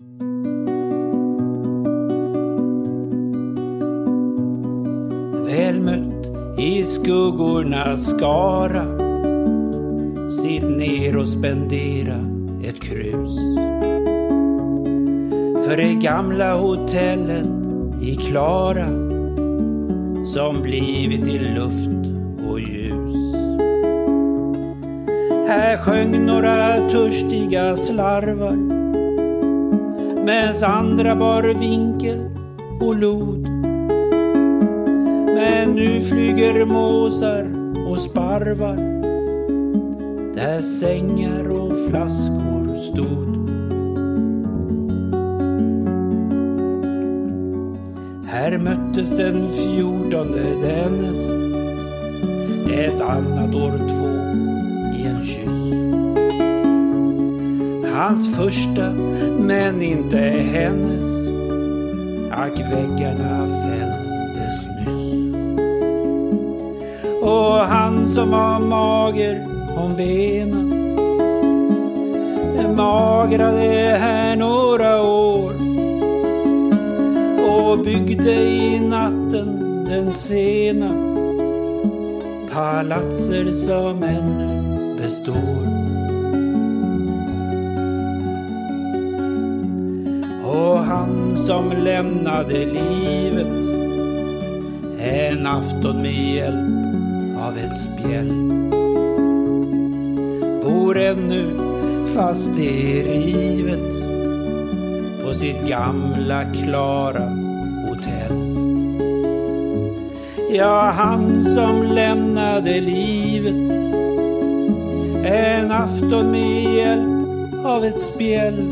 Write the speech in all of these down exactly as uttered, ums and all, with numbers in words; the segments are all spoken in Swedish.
Väl mött i skuggornas skara, sitt ner och spendera ett krus. För det gamla hotellet i Klara, som blivit i luft och ljus. Här sjöng några törstiga slarvar, medans andra bar vinkel och lod. Men nu flyger måsar och sparvar, där sängar och flaskor stod. Här möttes den fjortonde dennes, ett annat år två i en kyss. Hans första, men inte hennes, ack väggarna fälldes nyss. Och han som var mager om benen, magrade här några år och byggde i natten den sena palatser som ännu består. Och han som lämnade livet en afton med hjälp av ett spjäll bor ännu fast i rivet på sitt gamla Klara hotell. Ja, han som lämnade livet en afton med hjälp av ett spjäll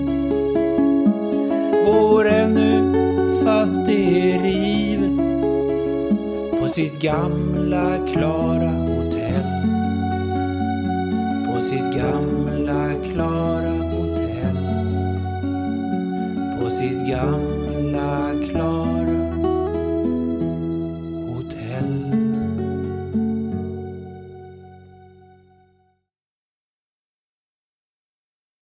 bor ännu fast i rivet på sitt gamla Klara hotell. På sitt gamla Klara hotell. På sitt gamla Klara hotell.